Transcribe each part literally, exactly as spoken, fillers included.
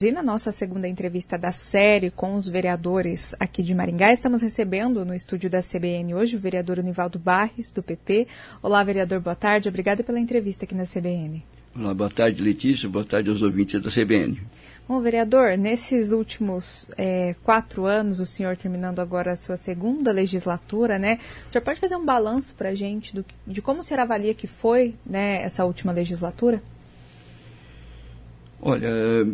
E na nossa segunda entrevista da série com os vereadores aqui de Maringá, estamos recebendo no estúdio da C B N hoje o vereador Univaldo Barres, do P P. Olá, vereador, boa tarde. Obrigada pela entrevista aqui na C B N. Olá, boa tarde, Letícia. Boa tarde aos ouvintes da C B N. Bom, vereador, nesses últimos é, quatro anos, o senhor terminando agora a sua segunda legislatura, né? O senhor pode fazer um balanço para a gente do, de como o senhor avalia que foi, né, essa última legislatura? Olha,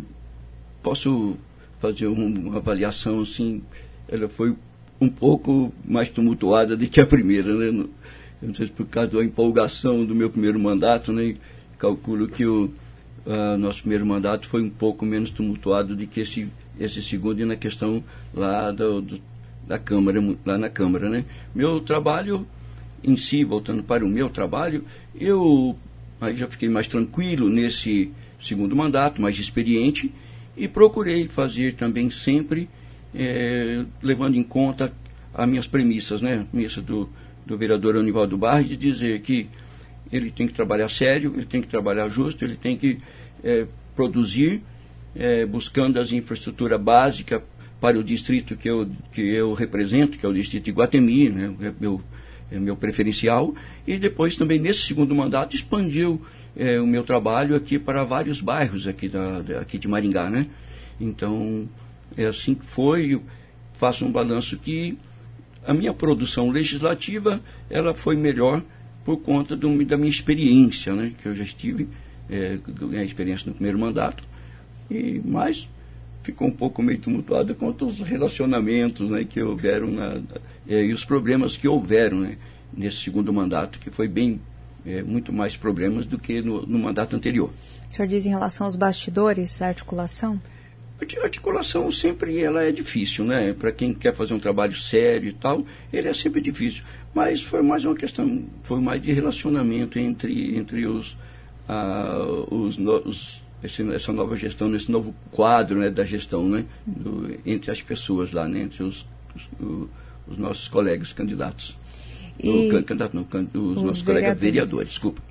posso fazer uma avaliação, assim, ela foi um pouco mais tumultuada do que a primeira, né? Eu não sei se por causa da empolgação do meu primeiro mandato, né? Calculo que o uh, nosso primeiro mandato foi um pouco menos tumultuado do que esse, esse segundo, e na questão lá do, do, da Câmara, lá na Câmara, né? Meu trabalho em si, voltando para o meu trabalho, eu aí já fiquei mais tranquilo nesse segundo mandato, mais experiente, e procurei fazer também sempre, eh, levando em conta as minhas premissas, né? A premissa do, do vereador Univaldo Barres, de dizer que ele tem que trabalhar sério, ele tem que trabalhar justo, ele tem que é, produzir, é, buscando as infraestruturas básicas para o distrito que eu, que eu represento, que é o distrito de Iguatemi, né, é meu, é meu preferencial, e depois também, nesse segundo mandato, expandiu é, o meu trabalho aqui para vários bairros aqui, da, aqui de Maringá, né? Então, é assim que foi. Eu faço um balanço que a minha produção legislativa, ela foi melhor por conta do, da minha experiência, né, que eu já estive, é, a experiência no primeiro mandato, e mais ficou um pouco meio tumultuada quanto aos relacionamentos, né, que houveram, na, é, e os problemas que houveram, né, nesse segundo mandato, que foi bem, é, muito mais problemas do que no, no mandato anterior. O senhor diz em relação aos bastidores, a articulação? A articulação sempre ela é difícil, né? Para quem quer fazer um trabalho sério e tal, ele é sempre difícil. Mas foi mais uma questão, foi mais de relacionamento entre, entre os, ah, os, os esse, essa nova gestão, nesse novo quadro, né, da gestão, né? Do, entre as pessoas lá, né? Entre os, os, os nossos colegas candidatos. E o, candidato, não, os, os nossos vereadores. colegas vereadores, desculpa.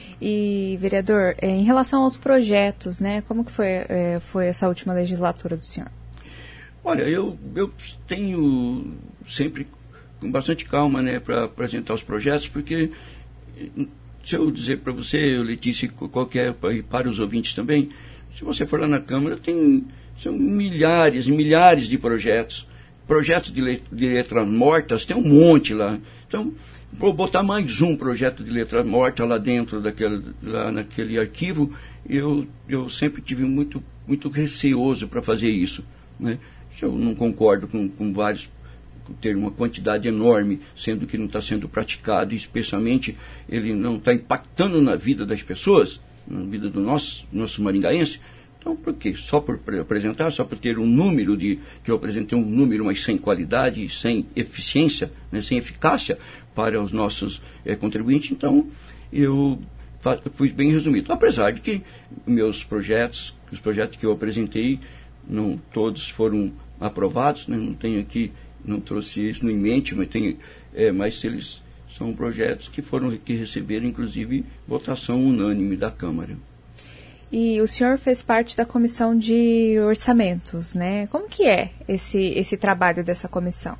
E, vereador, em relação aos projetos, né, como que foi, é, foi essa última legislatura do senhor? Olha, eu, eu tenho sempre com bastante calma, né, para apresentar os projetos, porque se eu dizer para você, Letícia, qualquer, para os ouvintes também, se você for lá na Câmara, tem são milhares e milhares de projetos. Projetos de, let, de letras mortas, tem um monte lá. Então, vou botar mais um projeto de letra morta lá dentro, daquele, lá naquele arquivo, eu, eu sempre tive muito, muito receoso para fazer isso, né? Eu não concordo com, com vários, com ter uma quantidade enorme, sendo que não está sendo praticado, e especialmente ele não está impactando na vida das pessoas, na vida do nosso, nosso maringaense. Então, por quê? Só por apresentar, só por ter um número de, que eu apresentei um número, mas sem qualidade, sem eficiência, né, sem eficácia para os nossos é, contribuintes. Então, eu fui bem resumido. Apesar de que meus projetos, os projetos que eu apresentei, não todos foram aprovados, né, não tenho aqui, não trouxe isso em mente, mas, tenho, é, mas eles são projetos que foram, que receberam, inclusive, votação unânime da Câmara. E o senhor fez parte da comissão de orçamentos, né? Como que é esse, esse trabalho dessa comissão?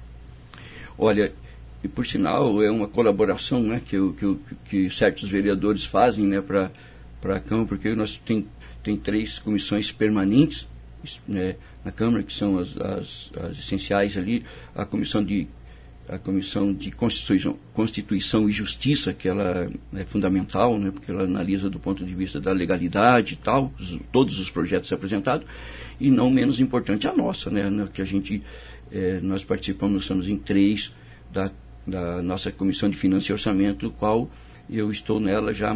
Olha, e por sinal, é uma colaboração, né, que, que, que certos vereadores fazem, né, para a Câmara, porque nós tem, tem três comissões permanentes, né, na Câmara, que são as, as, as essenciais ali, a comissão de a Comissão de Constituição, Constituição e Justiça, que ela é fundamental, né, porque ela analisa do ponto de vista da legalidade e tal, os, todos os projetos apresentados, e não menos importante a nossa, né, que a gente, é, nós participamos, estamos em três da, da nossa Comissão de Finanças e Orçamento, do qual eu estou nela já há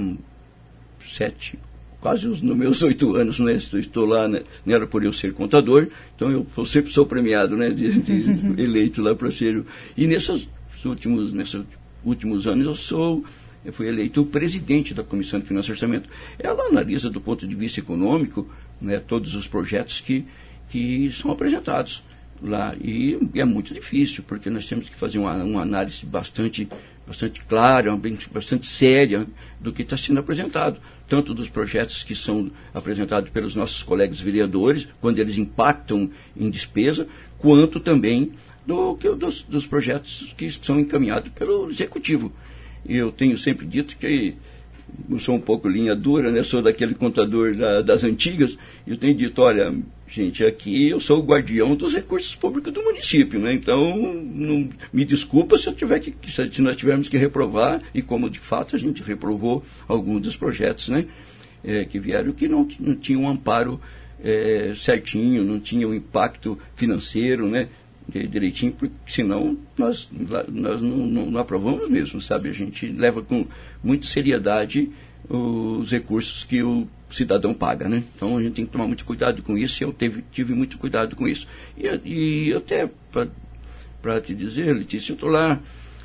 sete, quase os nos meus oito anos, né, estou lá, né, nela por eu ser contador, então eu, eu sempre sou premiado, né, de, de, eleito lá para ser, e nesses últimos, nesses últimos anos eu sou, eu fui eleito o presidente da Comissão de Finanças e Orçamento. Ela analisa do ponto de vista econômico, né, todos os projetos que, que são apresentados lá, e, e é muito difícil, porque nós temos que fazer uma, uma análise bastante bastante clara, bem, bastante séria do que está sendo apresentado, tanto dos projetos que são apresentados pelos nossos colegas vereadores, quando eles impactam em despesa, quanto também do, que, dos, dos projetos que são encaminhados pelo Executivo. E eu tenho sempre dito que eu sou um pouco linha dura, né? Sou daquele contador da, das antigas, e eu tenho dito, olha, gente, aqui eu sou o guardião dos recursos públicos do município, né? Então, não, me desculpa se eu tiver que, se nós tivermos que reprovar, e como de fato a gente reprovou alguns dos projetos, né? É, que vieram que não, não tinham um amparo é, certinho, não tinham um impacto financeiro, né? Direitinho, porque senão nós, nós não, não, não aprovamos mesmo, sabe? A gente leva com muita seriedade os recursos que o cidadão paga, né? Então a gente tem que tomar muito cuidado com isso, e eu teve, tive muito cuidado com isso. E, e até para te dizer, Letícia, eu estou lá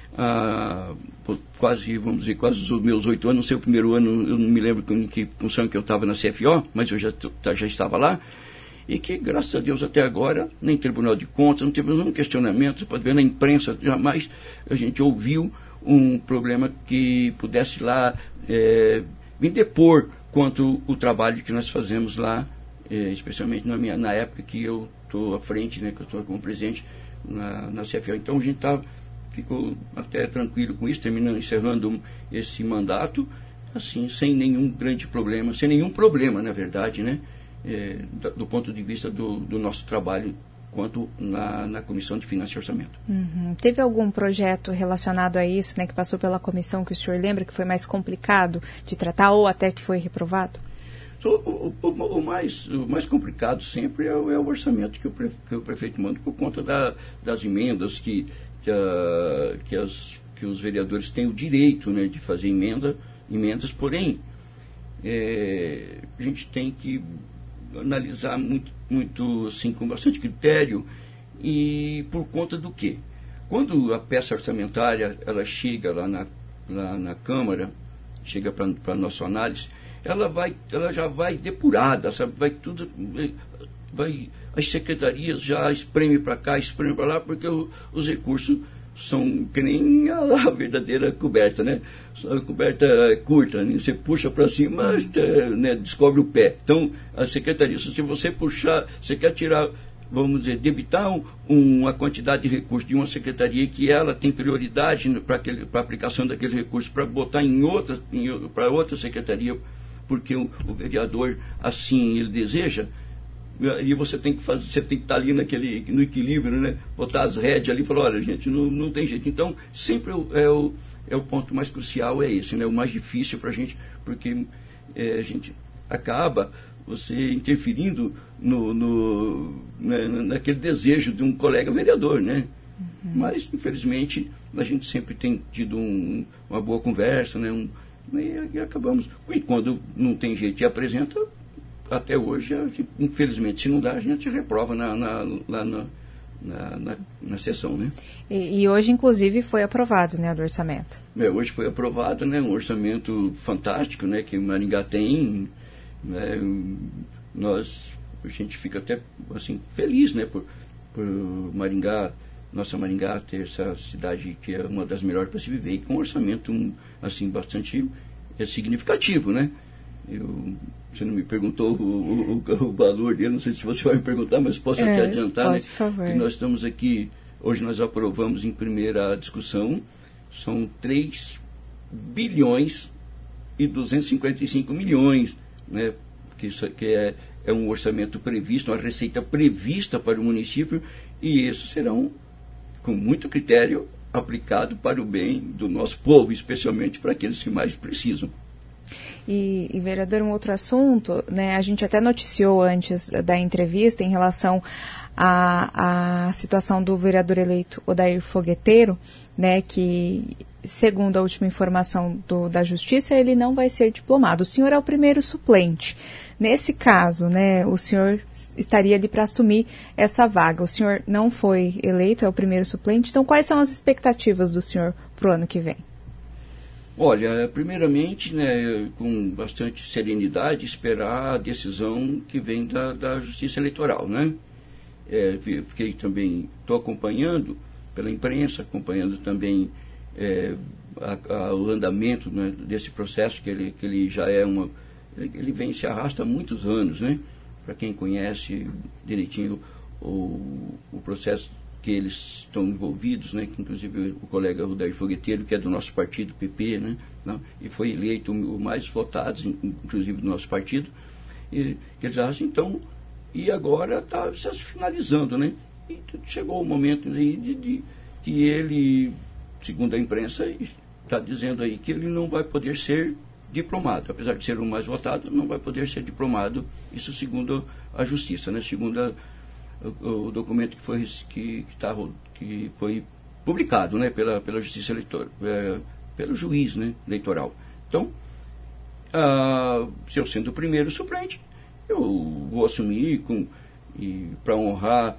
há quase, vamos dizer, quase os meus oito anos, não sei o primeiro ano, eu não me lembro em que função que eu estava na C F O, mas eu já, já estava lá. E que, graças a Deus, até agora, nem Tribunal de Contas, não teve nenhum questionamento. Você pode ver na imprensa, jamais a gente ouviu um problema que pudesse lá é, vir depor quanto o trabalho que nós fazemos lá, é, especialmente na, minha, na época que eu estou à frente, né, que eu estou como presidente na, na C F O. Então a gente tá, ficou até tranquilo com isso, terminando, encerrando esse mandato, assim, sem nenhum grande problema, sem nenhum problema, na verdade, né? É, do ponto de vista do, do nosso trabalho quanto na, na Comissão de Finanças e Orçamento. Uhum. Teve algum projeto relacionado a isso, né, que passou pela comissão, que o senhor lembra que foi mais complicado de tratar ou até que foi reprovado? So, o, o, o, mais, o mais complicado sempre é o, é o orçamento que o, pre, que o prefeito manda, por conta da, das emendas que, que, a, que, as, que os vereadores têm o direito, né, de fazer emenda, emendas, porém é, a gente tem que analisar muito, muito assim, com bastante critério, e por conta do quê? Quando a peça orçamentária ela chega lá na, lá na Câmara, chega para a nossa análise, ela, vai, ela já vai depurada, sabe? Vai tudo, vai, as secretarias já espreme para cá, espreme para lá, porque o, os recursos são que nem a, a verdadeira coberta, né? A coberta é curta, né? Você puxa para cima, né, descobre o pé. Então, a secretaria, se você puxar, você quer tirar, vamos dizer, debitar um, uma quantidade de recursos de uma secretaria que ela tem prioridade para a aplicação daquele recurso, para botar em outra, para outra secretaria, porque o, o vereador assim ele deseja, e você tem que fazer, você tem que estar ali naquele, no equilíbrio, né? Botar as rédeas ali e falar, olha, gente, não, não tem jeito. Então, sempre é o, é o ponto mais crucial, é esse, né? O mais difícil para a gente, porque é, a gente acaba você interferindo no, no, né, naquele desejo de um colega vereador, né? Uhum. Mas, infelizmente, a gente sempre tem tido um, uma boa conversa, né? Um, e, e acabamos. E quando não tem jeito e apresenta, até hoje, infelizmente, se não dá, a gente reprova na, na, lá na, na, na, na sessão, né? E, e hoje, inclusive, foi aprovado, né, do orçamento? É, hoje foi aprovado, né, um orçamento fantástico, né, que o Maringá tem, né, nós, a gente fica até, assim, feliz, né, por, por Maringá, nossa Maringá ter essa cidade que é uma das melhores para se viver, e com um orçamento, assim, bastante é, significativo, né? Eu, você não me perguntou o, o, o valor dele, não sei se você vai me perguntar, mas posso é, até adiantar, pode, né? Por favor. Que nós estamos aqui, hoje nós aprovamos em primeira discussão, são três bilhões e duzentos e cinquenta e cinco milhões, né? Que isso que é, é um orçamento previsto, uma receita prevista para o município, e isso serão, com muito critério, aplicado para o bem do nosso povo, especialmente para aqueles que mais precisam. E, e, vereador, um outro assunto, né, a gente até noticiou antes da entrevista em relação à, à situação do vereador eleito Odair Fogueteiro, né, que, segundo a última informação do, da Justiça, ele não vai ser diplomado. O senhor é o primeiro suplente. Nesse caso, né, o senhor estaria ali para assumir essa vaga. O senhor não foi eleito, é o primeiro suplente. Então, quais são as expectativas do senhor para o ano que vem? Olha, primeiramente, né, com bastante serenidade, esperar a decisão que vem da, da Justiça Eleitoral, né? É, fiquei também, estou acompanhando pela imprensa, acompanhando também é, a, a, o andamento, né, desse processo, que ele, que ele já é uma... Ele vem, se arrasta há muitos anos, né? Para quem conhece direitinho o, o processo que eles estão envolvidos, né? Que inclusive o colega Rudair Fogueteiro, que é do nosso partido, P P, né? Não, e foi eleito o mais votado, inclusive do nosso partido. E, que eles acham, então, e agora está se finalizando, né? E chegou o momento aí de, de que ele, segundo a imprensa, está dizendo aí que ele não vai poder ser diplomado, apesar de ser o mais votado, não vai poder ser diplomado, isso segundo a justiça, né? Segundo a, o, o documento que foi, que, que, tá, que foi publicado, né? pela, pela justiça eleitoral, é, pelo juiz, né? eleitoral. Então, ah, se eu sendo o primeiro suplente, eu vou assumir para honrar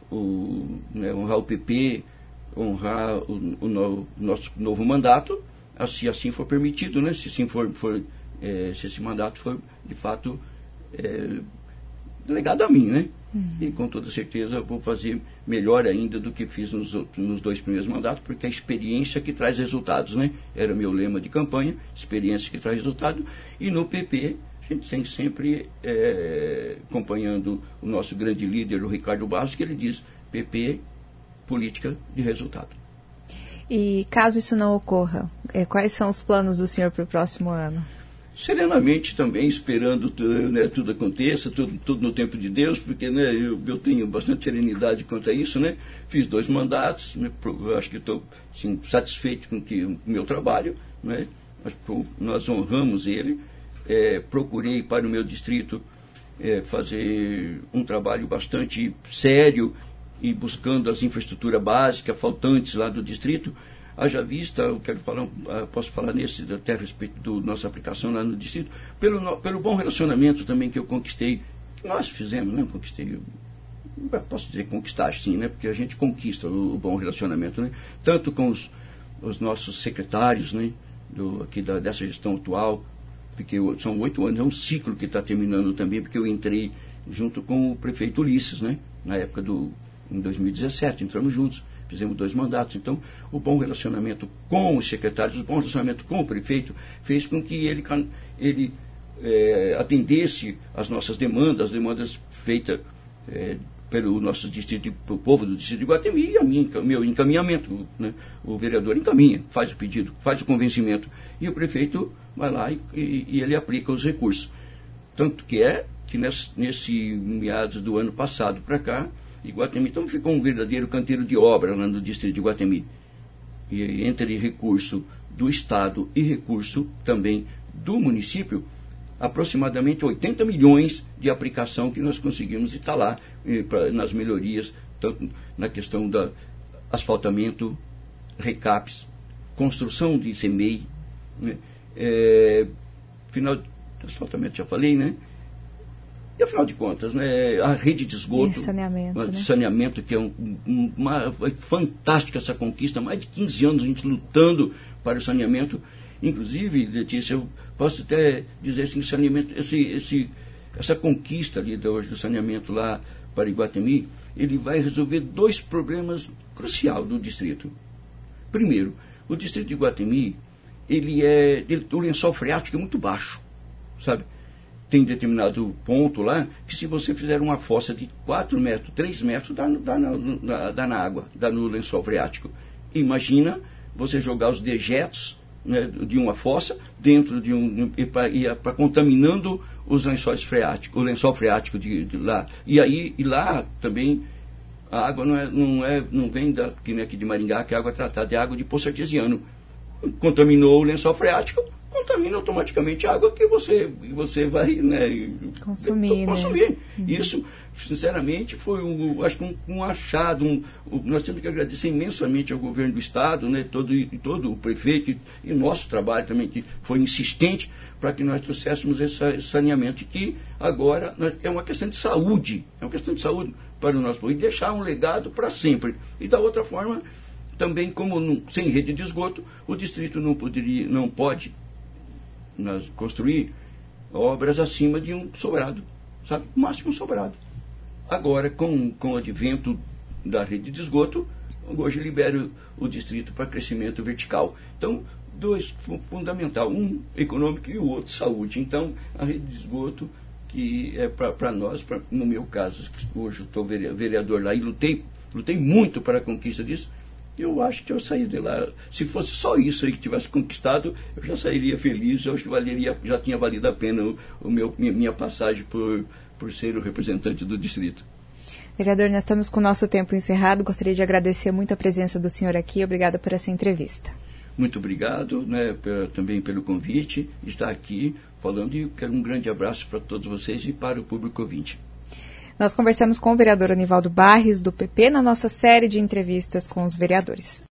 o, né, honrar o P P, honrar o, o, no, o nosso novo mandato, se assim for permitido, né? se, assim for, for, é, se esse mandato for, de fato, é, delegado a mim. Né? Uhum. E com toda certeza vou fazer melhor ainda do que fiz nos, nos dois primeiros mandatos, porque a experiência que traz resultados, né? Era meu lema de campanha, experiência que traz resultado, e no P P a gente tem sempre é, acompanhando o nosso grande líder, o Ricardo Barros, que ele diz, P P, política de resultado. E caso isso não ocorra, é, quais são os planos do senhor para o próximo ano? Serenamente também, esperando né, tudo aconteça, tudo, tudo no tempo de Deus, porque né, eu, eu tenho bastante serenidade quanto a isso, né? Fiz dois mandatos, né, acho que estou assim, satisfeito com que, o meu trabalho, né? Nós honramos ele. É, procurei para o meu distrito é, fazer um trabalho bastante sério e buscando as infraestruturas básicas faltantes lá do distrito. Haja vista, eu quero falar, posso falar nesse, até a respeito da nossa aplicação lá no distrito, pelo, pelo bom relacionamento também que eu conquistei, que nós fizemos, né? Conquistei, posso dizer conquistar sim, né? Porque a gente conquista o, o bom relacionamento, né? Tanto com os, os nossos secretários, né? Do, aqui da, dessa gestão atual, porque eu, são oito anos, é um ciclo que está terminando também, porque eu entrei junto com o prefeito Ulisses, né? Na época do, em dois mil e dezessete, entramos juntos, fizemos dois mandatos. Então, o bom relacionamento com os secretários, o bom relacionamento com o prefeito, fez com que ele, ele é, atendesse às nossas demandas, as demandas feitas é, pelo nosso distrito, pelo povo do distrito de Iguatemi, e a minha, meu encaminhamento, né? O vereador encaminha, faz o pedido, faz o convencimento, e o prefeito vai lá e, e, e ele aplica os recursos. Tanto que é que nesse, nesse meados do ano passado para cá, Iguatemi então ficou um verdadeiro canteiro de obra lá no distrito de Iguatemi. E entre recurso do Estado e recurso também do município, aproximadamente oitenta milhões de aplicação que nós conseguimos instalar eh, pra, nas melhorias, tanto na questão do asfaltamento, recaps, construção de C M E I, né? É, final, asfaltamento já falei, né? E afinal de contas, né, a rede de esgoto, e saneamento, né? saneamento, que é um, um, uma, foi fantástica essa conquista, mais de quinze anos a gente lutando para o saneamento. Inclusive, Letícia, eu posso até dizer assim, saneamento, esse, esse, essa conquista ali de hoje do saneamento lá para Iguatemi, ele vai resolver dois problemas cruciais do distrito. Primeiro, o distrito de Iguatemi, ele é, ele, o lençol freático é muito baixo, sabe? Tem determinado ponto lá que se você fizer uma fossa de quatro metros, três metros, dá, dá, na, dá na água, dá no lençol freático. Imagina você jogar os dejetos, né, de uma fossa dentro de um... e para contaminando os lençóis freáticos, o lençol freático de, de lá. E aí, e lá também, a água não, é, não, é, não vem da, que nem aqui de Maringá, que é água tratada, é água de poço artesiano. Contaminou o lençol freático, contamina automaticamente a água que você, você vai, né, consumir. consumir. Né? Uhum. Isso, sinceramente, foi um, acho que um, um achado. Um, um, nós temos que agradecer imensamente ao governo do Estado, né, todo, e todo o prefeito, e, e nosso trabalho também, que foi insistente para que nós trouxéssemos esse, esse saneamento, que agora é uma questão de saúde, é uma questão de saúde para o nosso povo, e deixar um legado para sempre. E da outra forma, também, como não, sem rede de esgoto, o distrito não poderia, não pode nós construir obras acima de um sobrado, sabe? O máximo sobrado. Agora, com, com o advento da rede de esgoto, hoje libera o, o distrito para crescimento vertical. Então, dois fundamental, um econômico e o outro saúde. Então, a rede de esgoto, que é para nós, pra, no meu caso, hoje eu estou vereador lá e lutei, lutei muito para a conquista disso, eu acho que eu saí de lá, se fosse só isso aí que tivesse conquistado, eu já sairia feliz, eu acho que valeria, já tinha valido a pena o, o meu, minha passagem por, por ser o representante do distrito. Vereador, nós estamos com o nosso tempo encerrado, gostaria de agradecer muito a presença do senhor aqui, obrigada por essa entrevista. Muito obrigado, né, pra, também pelo convite, estar aqui falando, e quero um grande abraço para todos vocês e para o público ouvinte. Nós conversamos com o vereador Anivaldo Barres, do P P, na nossa série de entrevistas com os vereadores.